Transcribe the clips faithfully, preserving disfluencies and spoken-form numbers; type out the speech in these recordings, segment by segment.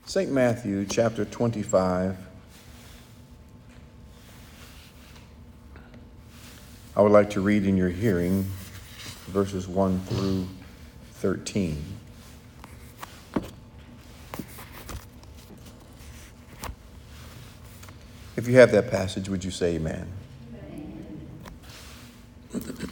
Saint Matthew chapter twenty-five. I would like to read in your hearing verses one through thirteen. If you have that passage, would you say amen? Amen.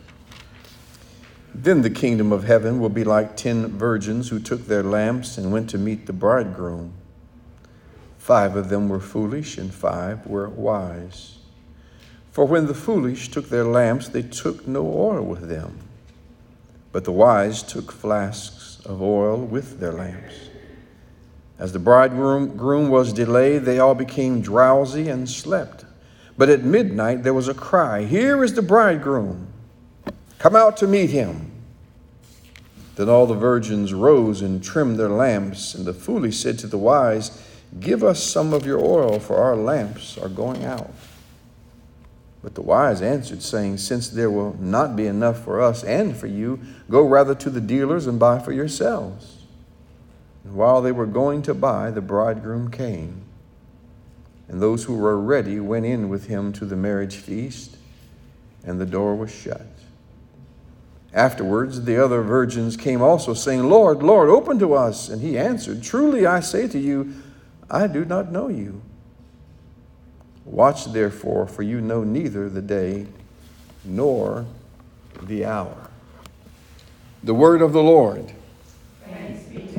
Then the kingdom of heaven will be like ten virgins who took their lamps and went to meet the bridegroom. Five of them were foolish and five were wise. For when the foolish took their lamps, they took no oil with them. But the wise took flasks of oil with their lamps. As the bridegroom groom was delayed, they all became drowsy and slept. But at midnight there was a cry, "Here is the bridegroom. Come out to meet him." Then all the virgins rose and trimmed their lamps, and the foolish said to the wise, "Give us some of your oil, for our lamps are going out." But the wise answered, saying, "Since there will not be enough for us and for you, go rather to the dealers and buy for yourselves." And while they were going to buy, the bridegroom came. And those who were ready went in with him to the marriage feast, and the door was shut. Afterwards, the other virgins came also, saying, "Lord, Lord, open to us." And he answered, "Truly I say to you, I do not know you. Watch therefore, for you know neither the day nor the hour." The word of the Lord. Thanks be to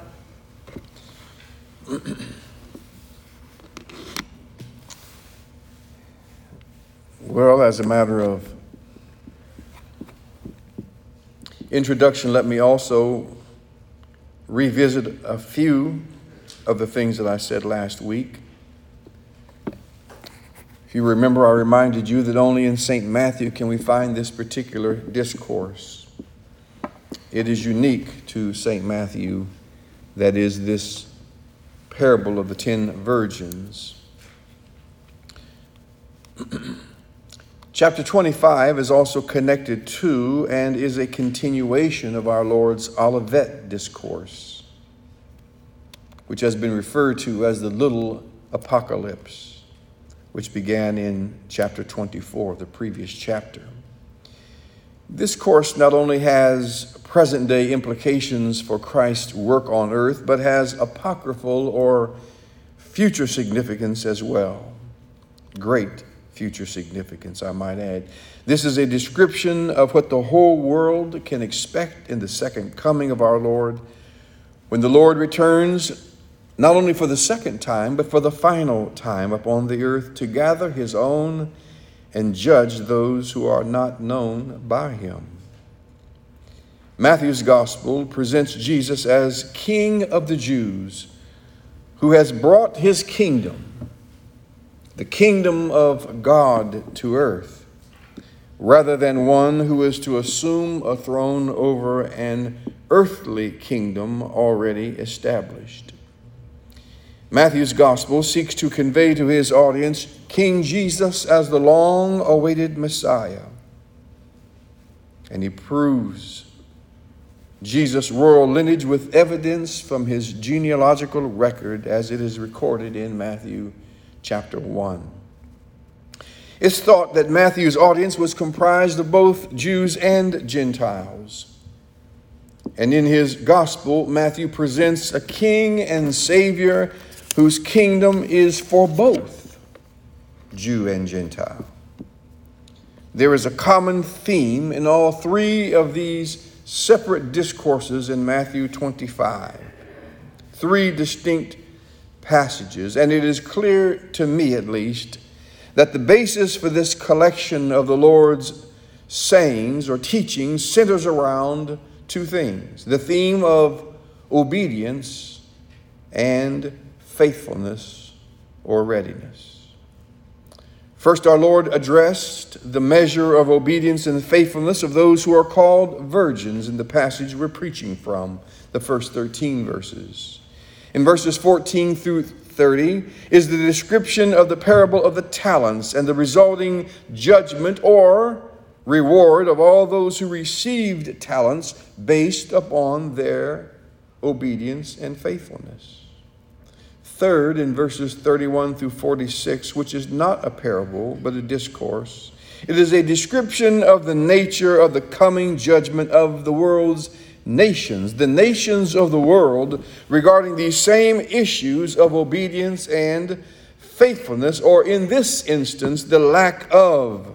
God. Well, as a matter of introduction, let me also revisit a few of the things that I said last week. If you remember, I reminded you that only in Saint Matthew can we find this particular discourse. It is unique to Saint Matthew, that is, this parable of the ten virgins. Chapter twenty-five is also connected to and is a continuation of our Lord's Olivet discourse, which has been referred to as the little apocalypse, which began in chapter twenty-four, the previous chapter. This course not only has present-day implications for Christ's work on earth, but has apocryphal or future significance as well. Great future significance, I might add. This is a description of what the whole world can expect in the second coming of our Lord, when the Lord returns not only for the second time, but for the final time upon the earth to gather his own and judge those who are not known by him. Matthew's gospel presents Jesus as King of the Jews, who has brought his kingdom, the kingdom of God, to earth, rather than one who is to assume a throne over an earthly kingdom already established. Matthew's gospel seeks to convey to his audience King Jesus as the long-awaited Messiah. And he proves Jesus' royal lineage with evidence from his genealogical record as it is recorded in Matthew chapter one. It's thought that Matthew's audience was comprised of both Jews and Gentiles. And in his gospel, Matthew presents a king and savior whose kingdom is for both Jew and Gentile. There is a common theme in all three of these separate discourses in Matthew twenty-five. Three distinct passages, and it is clear to me at least that the basis for this collection of the Lord's sayings or teachings centers around two things: the theme of obedience and faithfulness or readiness. First, our Lord addressed the measure of obedience and faithfulness of those who are called virgins in the passage we're preaching from, the first thirteen verses. In verses fourteen through thirty is the description of the parable of the talents and the resulting judgment or reward of all those who received talents based upon their obedience and faithfulness. Third, in verses thirty-one through forty-six, which is not a parable, but a discourse, it is a description of the nature of the coming judgment of the world's nations, the nations of the world, regarding these same issues of obedience and faithfulness, or in this instance, the lack of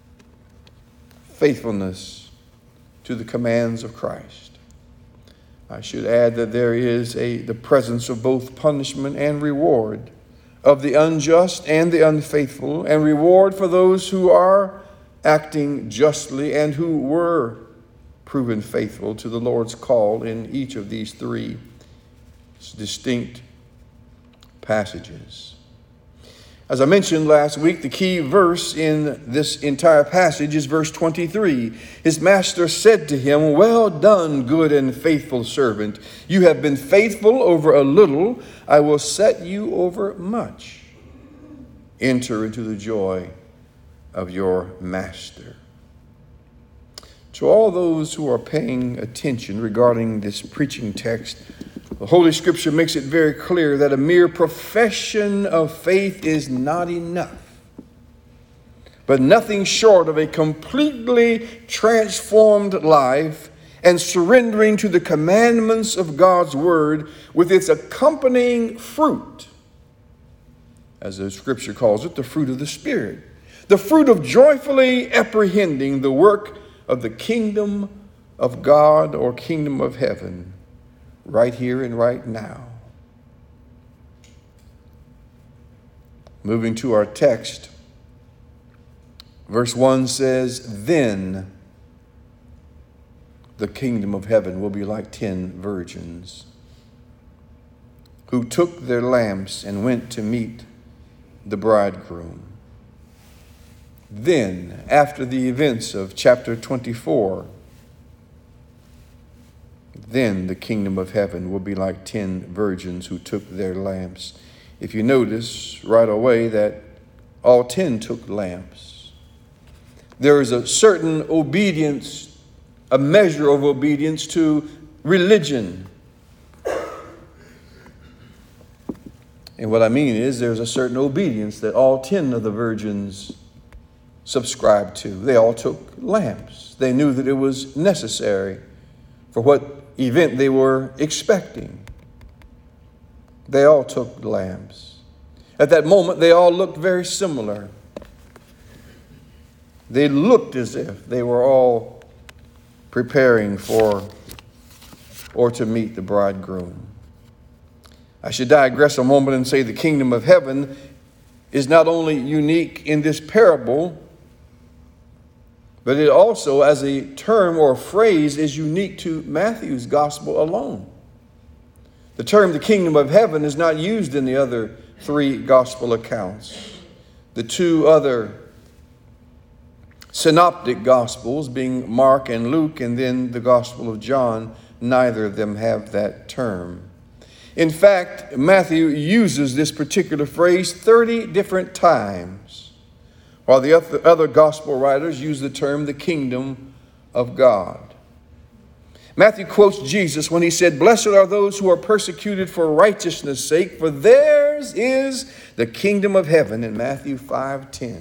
faithfulness to the commands of Christ. I should add that there is a the presence of both punishment and reward, of the unjust and the unfaithful, and reward for those who are acting justly and who were proven faithful to the Lord's call in each of these three distinct passages. As I mentioned last week, the key verse in this entire passage is verse twenty-three. His master said to him, "Well done, good and faithful servant. You have been faithful over a little. I will set you over much. Enter into the joy of your master." To all those who are paying attention regarding this preaching text, the Holy Scripture makes it very clear that a mere profession of faith is not enough, but nothing short of a completely transformed life and surrendering to the commandments of God's Word with its accompanying fruit, as the Scripture calls it, the fruit of the Spirit, the fruit of joyfully apprehending the work of the kingdom of God or kingdom of heaven right here and right now. Moving to our text, verse one says, "Then the kingdom of heaven will be like ten virgins who took their lamps and went to meet the bridegroom." Then, after the events of chapter twenty-four, then the kingdom of heaven will be like ten virgins who took their lamps. If you notice right away that all ten took lamps. There is a certain obedience, a measure of obedience to religion. And what I mean is there's a certain obedience that all ten of the virgins subscribed to. They all took lamps. They knew that it was necessary for what event they were expecting. They all took lamps. At that moment, they all looked very similar. They looked as if they were all preparing for or to meet the bridegroom. I should digress a moment and say the kingdom of heaven is not only unique in this parable, but it also, as a term or phrase, is unique to Matthew's gospel alone. The term the kingdom of heaven is not used in the other three gospel accounts. The two other synoptic gospels, being Mark and Luke, and then the gospel of John, neither of them have that term. In fact, Matthew uses this particular phrase thirty different times, while the other gospel writers use the term the kingdom of God. Matthew quotes Jesus when he said, "Blessed are those who are persecuted for righteousness' sake, for theirs is the kingdom of heaven," in Matthew five ten.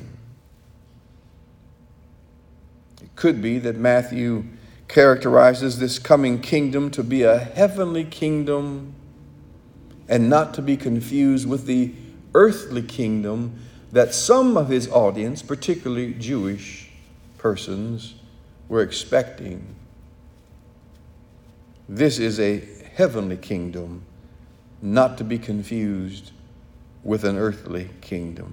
It could be that Matthew characterizes this coming kingdom to be a heavenly kingdom and not to be confused with the earthly kingdom that some of his audience, particularly Jewish persons, were expecting. This is a heavenly kingdom, not to be confused with an earthly kingdom,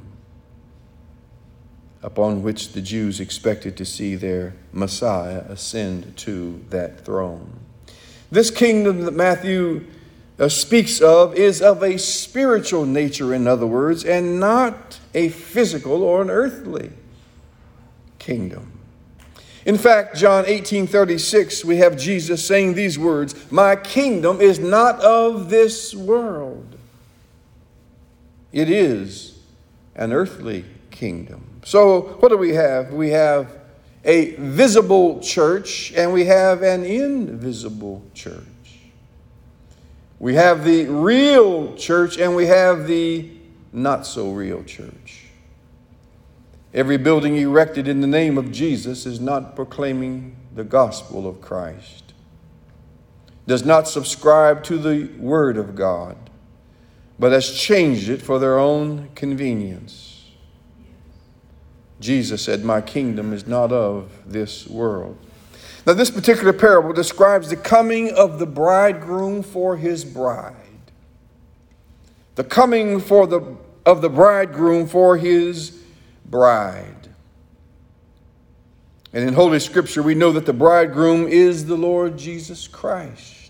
upon which the Jews expected to see their Messiah ascend to that throne. This kingdom that Matthew uh, speaks of is of a spiritual nature, in other words, and not a physical or an earthly kingdom. In fact, John eighteen thirty-six, we have Jesus saying these words, "My kingdom is not of this world." It is an earthly kingdom. So what do we have? We have a visible church and we have an invisible church. We have the real church and we have the not so real church. Every building erected in the name of Jesus is not proclaiming the gospel of Christ, does not subscribe to the word of God, but has changed it for their own convenience. Jesus said, "My kingdom is not of this world." Now, this particular parable describes the coming of the bridegroom for his bride. The coming for the, of the bridegroom for his bride. And in Holy Scripture, we know that the bridegroom is the Lord Jesus Christ.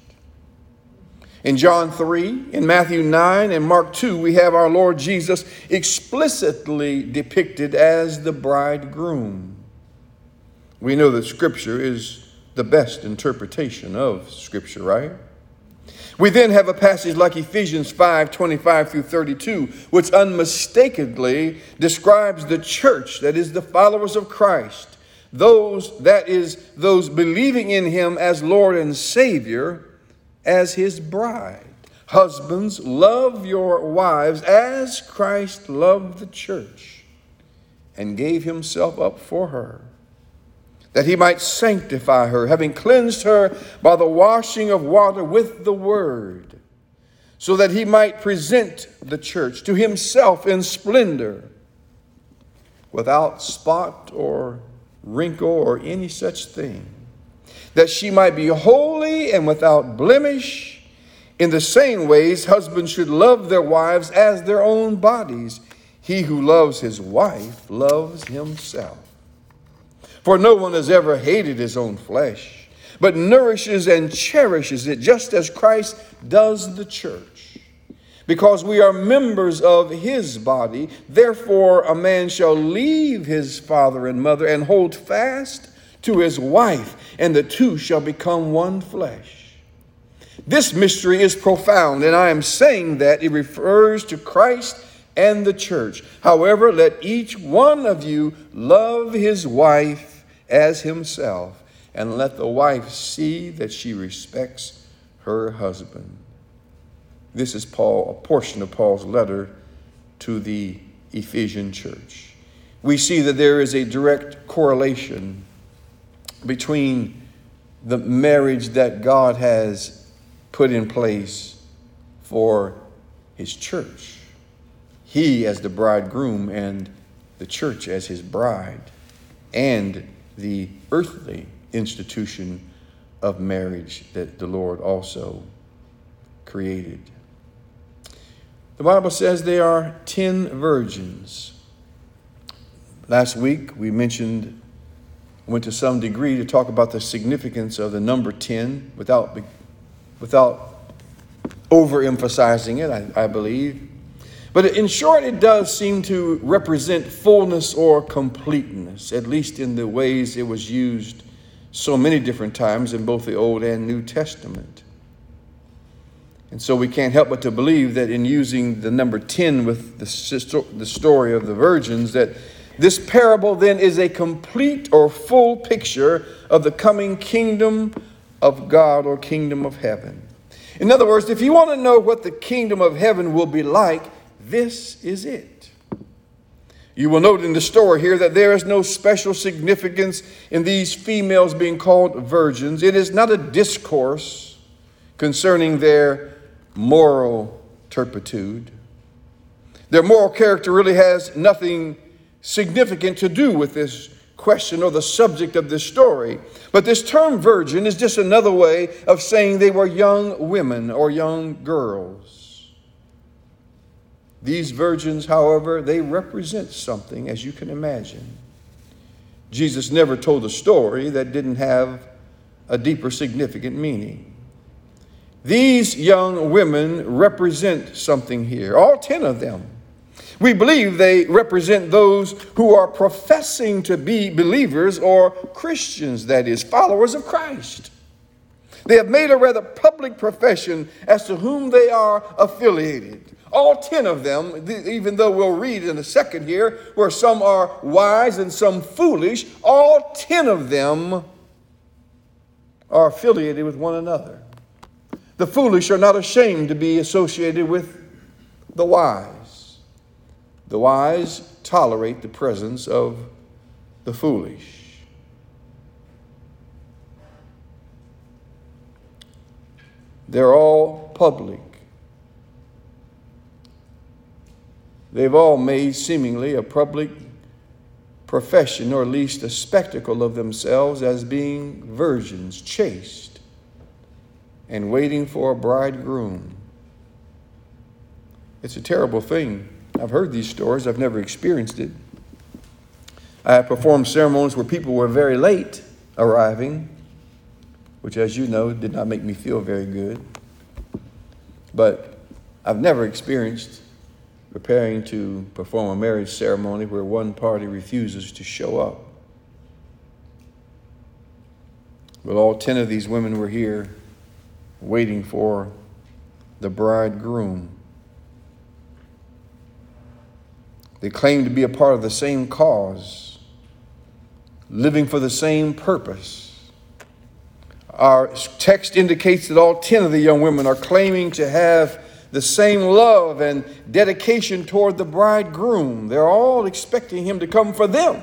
In John three, in Matthew nine, and Mark two, we have our Lord Jesus explicitly depicted as the bridegroom. We know that Scripture is the best interpretation of Scripture, right? We then have a passage like Ephesians five, twenty-five through thirty-two, which unmistakably describes the church, that is the followers of Christ, those, that is, those believing in him as Lord and Savior, as his bride. Husbands, love your wives as Christ loved the church and gave himself up for her, that he might sanctify her, having cleansed her by the washing of water with the word, so that he might present the church to himself in splendor, without spot or wrinkle or any such thing, that she might be holy and without blemish. In the same ways, husbands should love their wives as their own bodies. He who loves his wife loves himself. For no one has ever hated his own flesh, but nourishes and cherishes it, just as Christ does the church. Because we are members of his body, therefore a man shall leave his father and mother and hold fast to his wife, and the two shall become one flesh. This mystery is profound, and I am saying that it refers to Christ and the church. However, let each one of you love his wife as himself, and let the wife see that she respects her husband. This is Paul, a portion of Paul's letter to the Ephesian church. We see that there is a direct correlation between the marriage that God has put in place for his church, he as the bridegroom and the church as his bride, and the earthly institution of marriage that the Lord also created. The Bible says there are ten virgins. Last week we mentioned, went to some degree to talk about the significance of the number ten without, without overemphasizing it, I, I believe. But in short, it does seem to represent fullness or completeness, at least in the ways it was used so many different times in both the Old and New Testament. And so we can't help but to believe that in using the number ten with the, the story of the virgins, that this parable then is a complete or full picture of the coming kingdom of God or kingdom of heaven. In other words, if you want to know what the kingdom of heaven will be like, this is it. You will note in the story here that there is no special significance in these females being called virgins. It is not a discourse concerning their moral turpitude. Their moral character really has nothing significant to do with this question or the subject of this story. But this term virgin is just another way of saying they were young women or young girls. These virgins, however, they represent something, as you can imagine. Jesus never told a story that didn't have a deeper significant meaning. These young women represent something here, all ten of them. We believe they represent those who are professing to be believers or Christians, that is, followers of Christ. They have made a rather public profession as to whom they are affiliated. All ten of them, even though we'll read in a second here, where some are wise and some foolish, all ten of them are affiliated with one another. The foolish are not ashamed to be associated with the wise. The wise tolerate the presence of the foolish. They're all public. They've all made seemingly a public profession, or at least a spectacle of themselves as being virgins, chaste, and waiting for a bridegroom. It's a terrible thing. I've heard these stories. I've never experienced it. I have performed ceremonies where people were very late arriving, which, as you know, did not make me feel very good. But I've never experienced preparing to perform a marriage ceremony where one party refuses to show up. But all ten of these women were here waiting for the bridegroom. They claim to be a part of the same cause, living for the same purpose. Our text indicates that all ten of the young women are claiming to have the same love and dedication toward the bridegroom. They're all expecting him to come for them.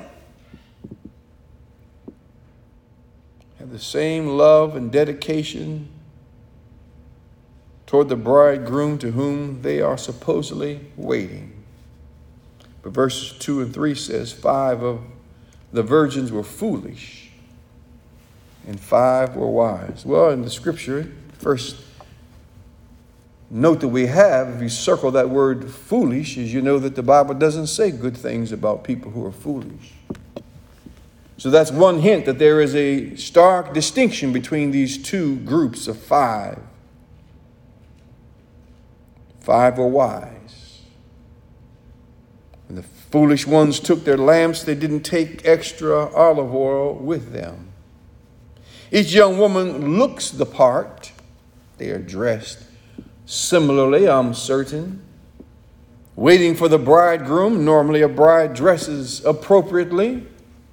Have the same love and dedication toward the bridegroom to whom they are supposedly waiting. But verses two and three says, five of the virgins were foolish and five were wise. Well, in the scripture, first note that we have, if you circle that word foolish, is you know that the Bible doesn't say good things about people who are foolish. So that's one hint that there is a stark distinction between these two groups of five. Five were wise. When the foolish ones took their lamps, they didn't take extra olive oil with them. Each young woman looks the part. They are dressed similarly, I'm certain. Waiting for the bridegroom. Normally a bride dresses appropriately,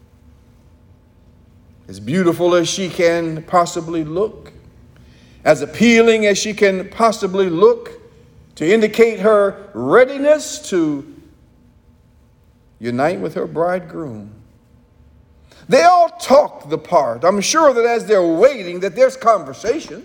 as beautiful as she can possibly look, as appealing as she can possibly look, to indicate her readiness to unite with her bridegroom. They all talk the part. I'm sure that as they're waiting, that there's conversation,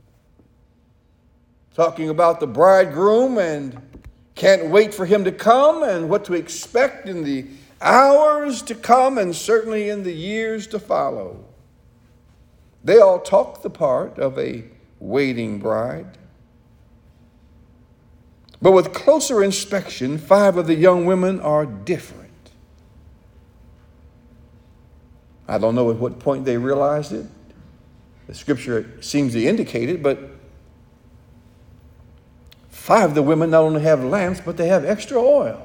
talking about the bridegroom and can't wait for him to come and what to expect in the hours to come and certainly in the years to follow. They all talk the part of a waiting bride. But with closer inspection, five of the young women are different. I don't know at what point they realized it. The scripture seems to indicate it, but five of the women not only have lamps, but they have extra oil.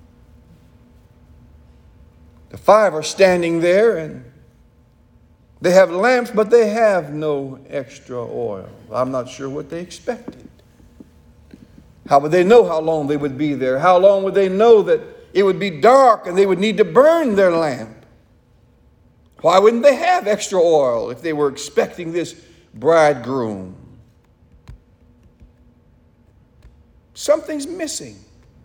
The five are standing there and they have lamps, but they have no extra oil. I'm not sure what they expected. How would they know how long they would be there? How long would they know that it would be dark and they would need to burn their lamp? Why wouldn't they have extra oil if they were expecting this bridegroom? Something's missing.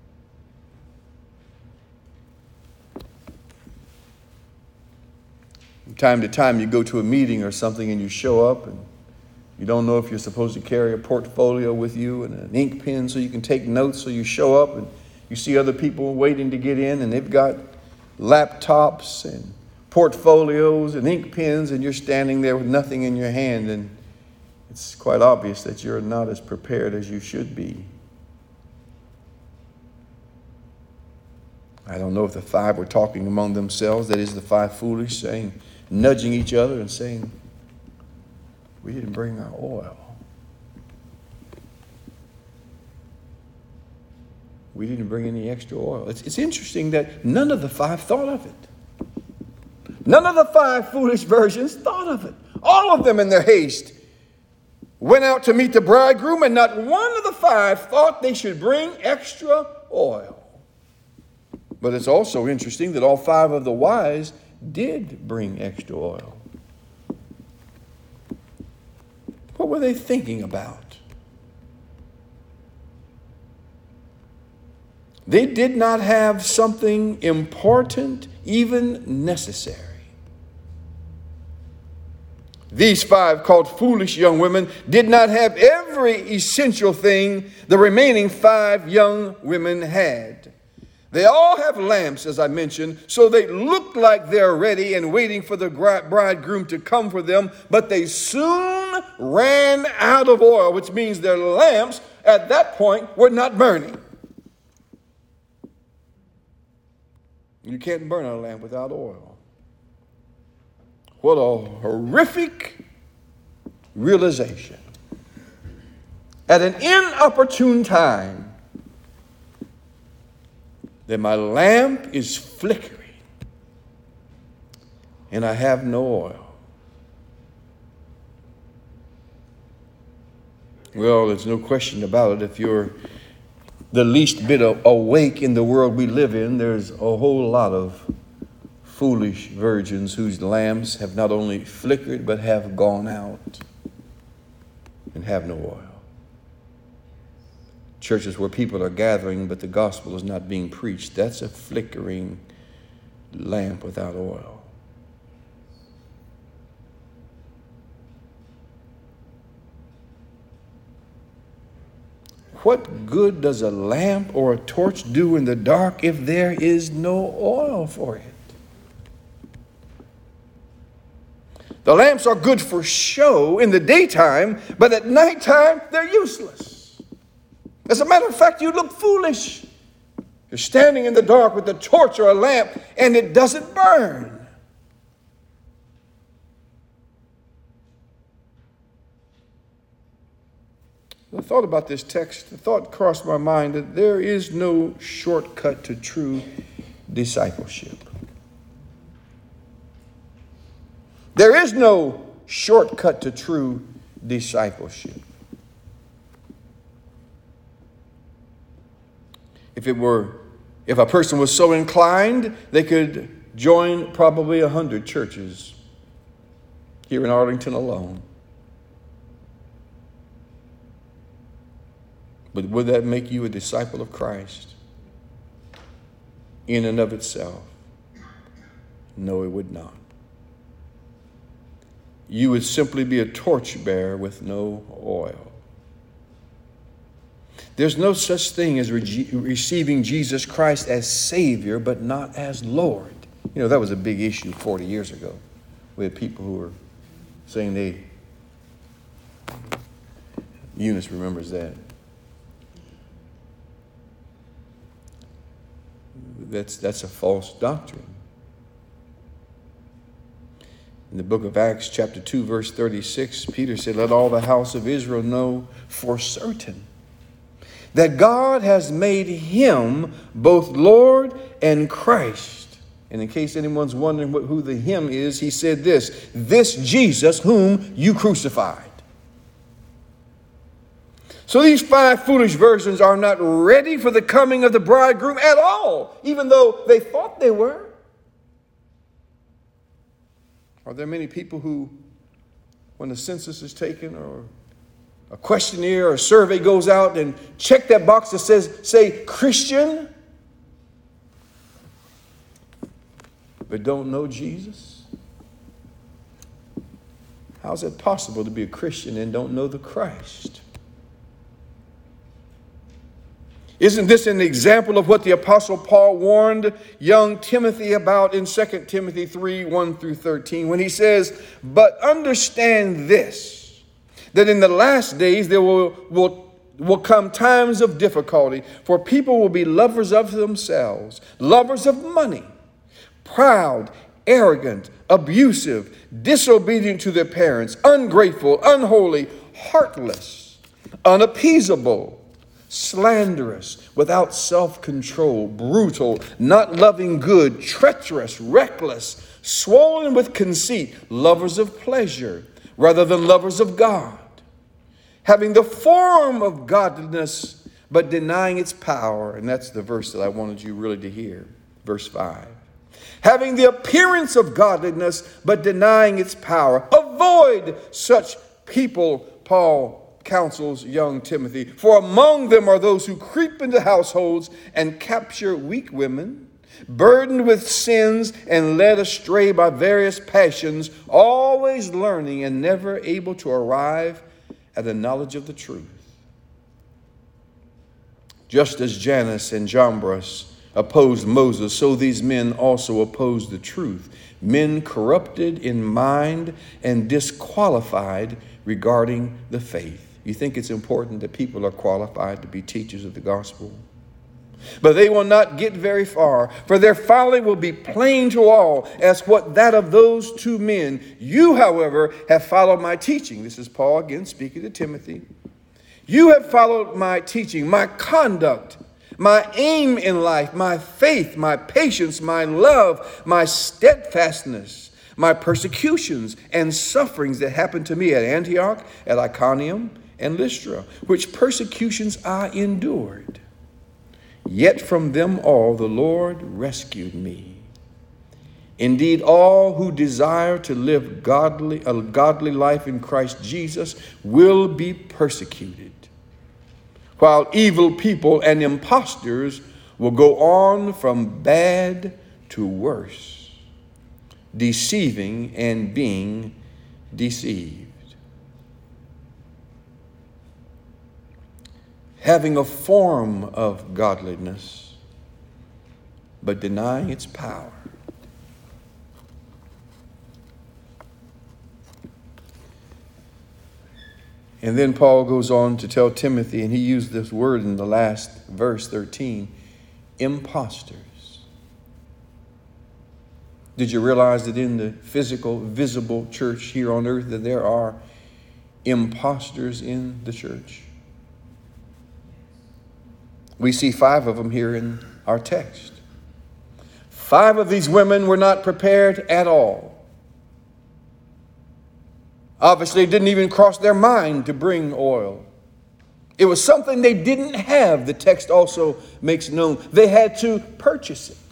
From time to time, you go to a meeting or something and you show up and you don't know if you're supposed to carry a portfolio with you and an ink pen so you can take notes. So you show up and you see other people waiting to get in and they've got laptops and portfolios and ink pens, and you're standing there with nothing in your hand, and it's quite obvious that you're not as prepared as you should be. I don't know if the five were talking among themselves, that is, the five foolish, saying, nudging each other and saying, we didn't bring our oil. We didn't bring any extra oil. It's, it's interesting that none of the five thought of it. None of the five foolish virgins thought of it. All of them in their haste went out to meet the bridegroom, and not one of the five thought they should bring extra oil. But it's also interesting that all five of the wise did bring extra oil. What were they thinking about? They did not have something important, even necessary. These five, called foolish young women, did not have every essential thing the remaining five young women had. They all have lamps, as I mentioned, so they look like they're ready and waiting for the bridegroom to come for them, but they soon ran out of oil, which means their lamps at that point were not burning. You can't burn a lamp without oil. What a horrific realization. At an inopportune time, that my lamp is flickering and I have no oil. Well, there's no question about it. If you're the least bit awake in the world we live in, there's a whole lot of foolish virgins whose lamps have not only flickered but have gone out and have no oil. Churches where people are gathering but the gospel is not being preached, that's a flickering lamp without oil. What good does a lamp or a torch do in the dark if there is no oil for it? The lamps are good for show in the daytime, but at nighttime, they're useless. As a matter of fact, you look foolish. You're standing in the dark with a torch or a lamp, and it doesn't burn. I thought about this text. The thought crossed my mind that there is no shortcut to true discipleship. There is no shortcut to true discipleship. If it were, if a person was so inclined, they could join probably a hundred churches here in Arlington alone. But would that make you a disciple of Christ in and of itself? No, it would not. You would simply be a torchbearer with no oil. There's no such thing as re- receiving Jesus Christ as Savior, but not as Lord. You know, that was a big issue forty years ago. We had people who were saying they, Eunice remembers that. That's, that's a false doctrine. In the book of Acts, chapter two, verse thirty-six, Peter said, "Let all the house of Israel know for certain that God has made him both Lord and Christ." And in case anyone's wondering what, who the him is, he said this, "This Jesus whom you crucified." So these five foolish virgins are not ready for the coming of the bridegroom at all, even though they thought they were. Are there many people who, when the census is taken or a questionnaire or a survey goes out, and check that box that says, say, Christian, but don't know Jesus? How is it possible to be a Christian and don't know the Christ? Isn't this an example of what the Apostle Paul warned young Timothy about in Second Timothy three, one through thirteen, when he says, "But understand this, that in the last days there will, will, will come times of difficulty, for people will be lovers of themselves, lovers of money, proud, arrogant, abusive, disobedient to their parents, ungrateful, unholy, heartless, unappeasable, slanderous, without self-control, brutal, not loving good, treacherous, reckless, swollen with conceit, lovers of pleasure rather than lovers of God, having the form of godliness but denying its power." And that's the verse that I wanted you really to hear, verse five. "Having the appearance of godliness but denying its power. Avoid such people," Paul counsels young Timothy, for among them are those who creep into households and capture weak women, burdened with sins and led astray by various passions, always learning and never able to arrive at the knowledge of the truth. Just as Jannes and Jambres opposed Moses, so these men also opposed the truth, men corrupted in mind and disqualified regarding the faith. You think it's important that people are qualified to be teachers of the gospel? But they will not get very far, for their folly will be plain to all, as what that of those two men. You, however, have followed my teaching. This is Paul again speaking to Timothy. You have followed my teaching, my conduct, my aim in life, my faith, my patience, my love, my steadfastness, my persecutions and sufferings that happened to me at Antioch, at Iconium, and Lystra, which persecutions I endured. Yet from them all the Lord rescued me. Indeed, all who desire to live godly, a godly life in Christ Jesus will be persecuted, while evil people and impostors will go on from bad to worse, deceiving and being deceived. Having a form of godliness, but denying its power. And then Paul goes on to tell Timothy, and he used this word in the last verse, thirteen, imposters. Did you realize that in the physical, visible church here on earth that there are imposters in the church? We see five of them here in our text. Five of these women were not prepared at all. Obviously, it didn't even cross their mind to bring oil. It was something they didn't have, the text also makes known. They had to purchase it.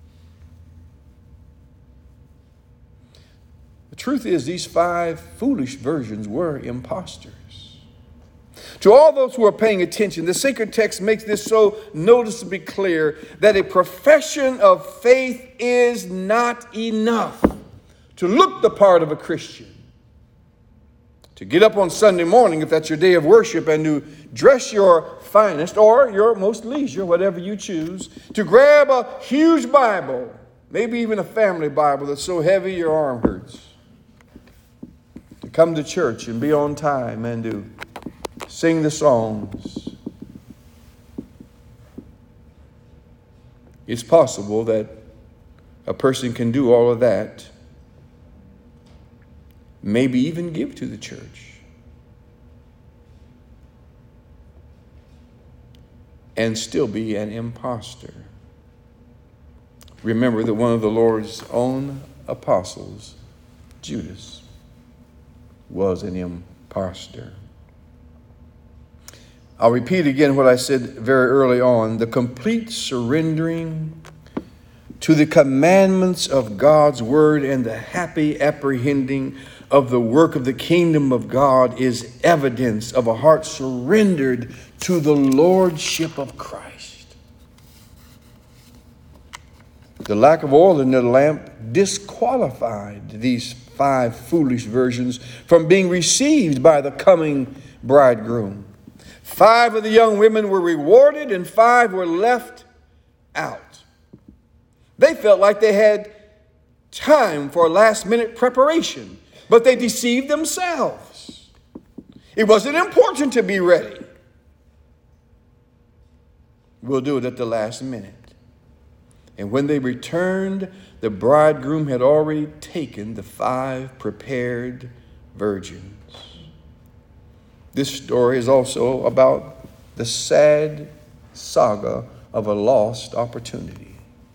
The truth is, these five foolish virgins were imposters. To all those who are paying attention, the sacred text makes this so noticeably clear that a profession of faith is not enough to look the part of a Christian. To get up on Sunday morning, if that's your day of worship, and to dress your finest or your most leisure, whatever you choose, to grab a huge Bible, maybe even a family Bible that's so heavy your arm hurts, to come to church and be on time and to sing the songs. It's possible that a person can do all of that, maybe even give to the church, and still be an imposter. Remember that one of the Lord's own apostles, Judas, was an imposter. I'll repeat again what I said very early on. The complete surrendering to the commandments of God's word and the happy apprehending of the work of the kingdom of God is evidence of a heart surrendered to the lordship of Christ. The lack of oil in their lamp disqualified these five foolish virgins from being received by the coming bridegroom. Five of the young women were rewarded and five were left out. They felt like they had time for last-minute preparation, but they deceived themselves. It wasn't important to be ready. We'll do it at the last minute. And when they returned, the bridegroom had already taken the five prepared virgins. This story is also about the sad saga of a lost opportunity.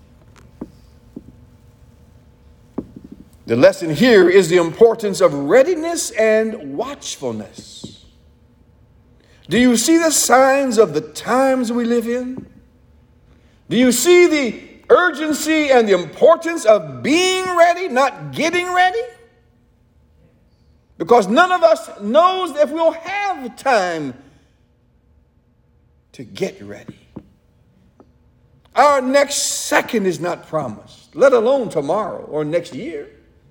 The lesson here is the importance of readiness and watchfulness. Do you see the signs of the times we live in? Do you see the urgency and the importance of being ready, not getting ready? Because none of us knows if we'll have time to get ready. Our next second is not promised, let alone tomorrow or next year.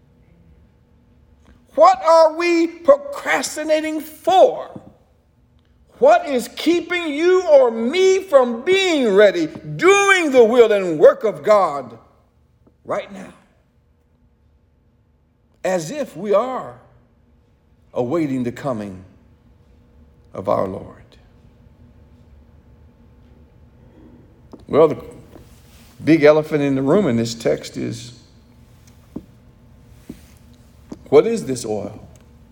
What are we procrastinating for? What is keeping you or me from being ready, doing the will and work of God right now? As if we are awaiting the coming of our Lord. Well, the big elephant in the room in this text is, what is this oil?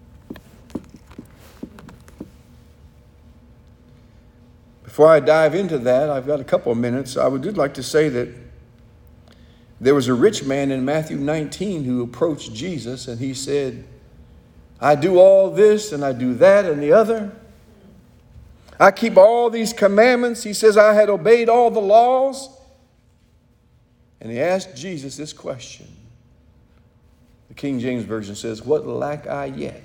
Before I dive into that, I've got a couple of minutes. I would just like to say that there was a rich man in Matthew nineteen who approached Jesus and he said, I do all this and I do that and the other. I keep all these commandments. He says, I had obeyed all the laws. And he asked Jesus this question. The King James Version says, what lack I yet?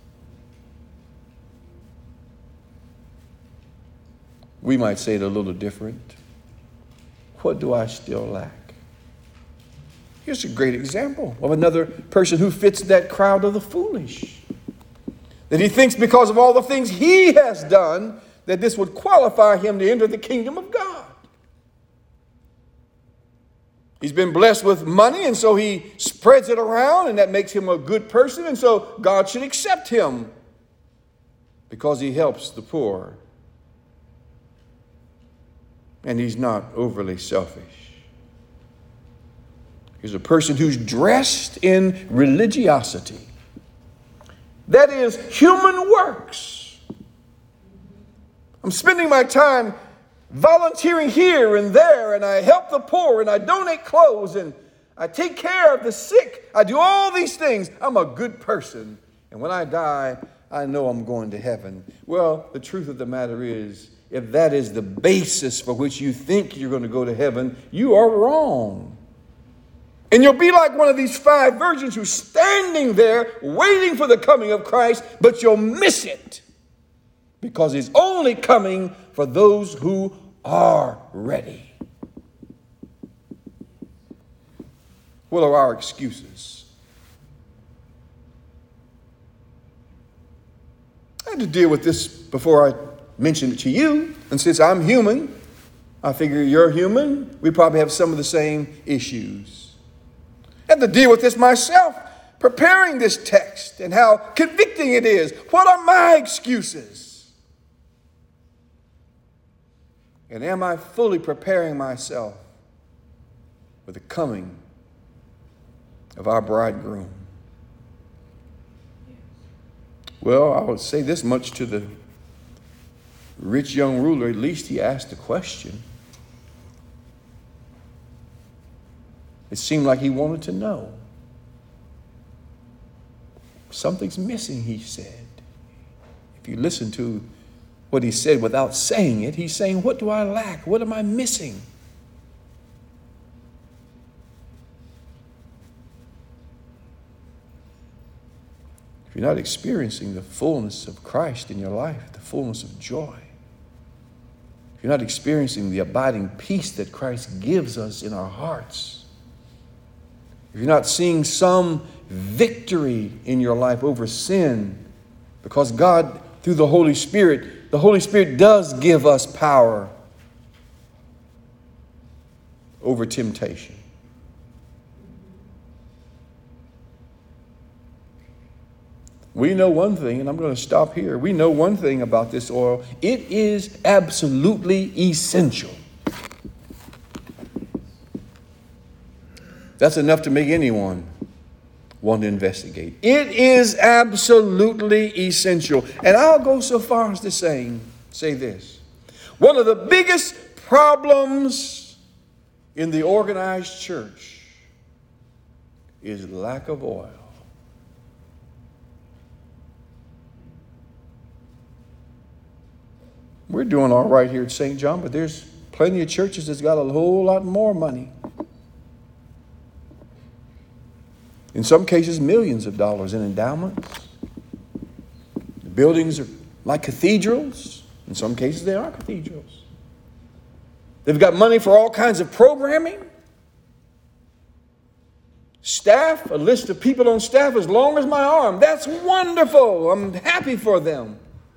We might say it a little different. What do I still lack? Here's a great example of another person who fits that crowd of the foolish. That he thinks because of all the things he has done, that this would qualify him to enter the kingdom of God. He's been blessed with money, and so he spreads it around, and that makes him a good person, and so God should accept him because he helps the poor. And he's not overly selfish. He's a person who's dressed in religiosity. That is human works. I'm spending my time volunteering here and there, and I help the poor, and I donate clothes, and I take care of the sick. I do all these things. I'm a good person. And when I die, I know I'm going to heaven. Well, the truth of the matter is, if that is the basis for which you think you're going to go to heaven, you are wrong. And you'll be like one of these five virgins who's standing there waiting for the coming of Christ, but you'll miss it because he's only coming for those who are ready. What are our excuses? I had to deal with this before I mentioned it to you. And since I'm human, I figure you're human. We probably have some of the same issues. I had to deal with this myself, preparing this text and how convicting it is. What are my excuses? And am I fully preparing myself for the coming of our bridegroom? Well, I would say this much to the rich young ruler. At least he asked a question. It seemed like he wanted to know. Something's missing, he said. If you listen to what he said without saying it, he's saying, what do I lack? What am I missing? If you're not experiencing the fullness of Christ in your life, the fullness of joy, if you're not experiencing the abiding peace that Christ gives us in our hearts, if you're not seeing some victory in your life over sin, because God, through the Holy Spirit, the Holy Spirit does give us power over temptation. We know one thing, and I'm going to stop here. We know one thing about this oil. It is absolutely essential. That's enough to make anyone want to investigate. It is absolutely essential. And I'll go so far as to saying, say this. One of the biggest problems in the organized church is lack of oil. We're doing all right here at Saint John, but there's plenty of churches that's got a whole lot more money. In some cases, millions of dollars in endowments. buildings are like cathedrals. In some cases, they are cathedrals. They've got money for all kinds of programming. Staff, a list of people on staff as long as my arm. That's wonderful. I'm happy for them.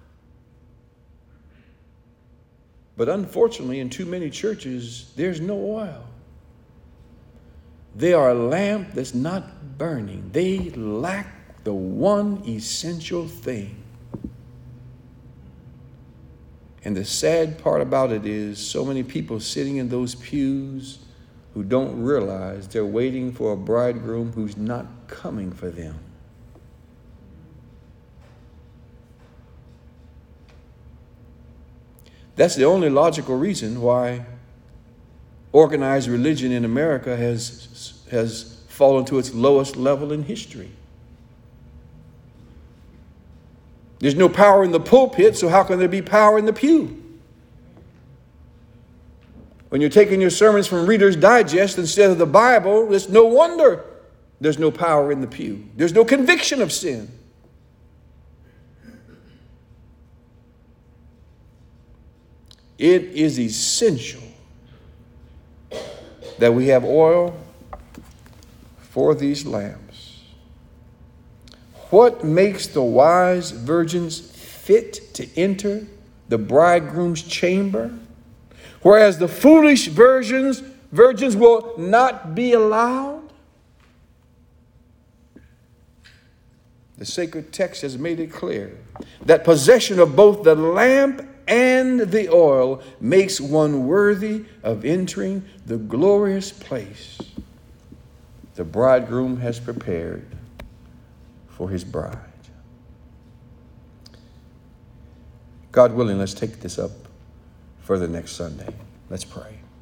But unfortunately, in too many churches, there's no oil. They are a lamp that's not burning. They lack the one essential thing. And the sad part about it is so many people sitting in those pews who don't realize they're waiting for a bridegroom who's not coming for them. That's the only logical reason why organized religion in America has, has fallen to its lowest level in history. There's no power in the pulpit, so how can there be power in the pew? When you're taking your sermons from Reader's Digest instead of the Bible, it's no wonder there's no power in the pew. There's no conviction of sin. It is essential that we have oil for these lamps. What makes the wise virgins fit to enter the bridegroom's chamber, whereas the foolish virgins, virgins will not be allowed? The sacred text has made it clear that possession of both the lamp and the oil makes one worthy of entering the glorious place the bridegroom has prepared for his bride. God willing, let's take this up further next Sunday. Let's pray.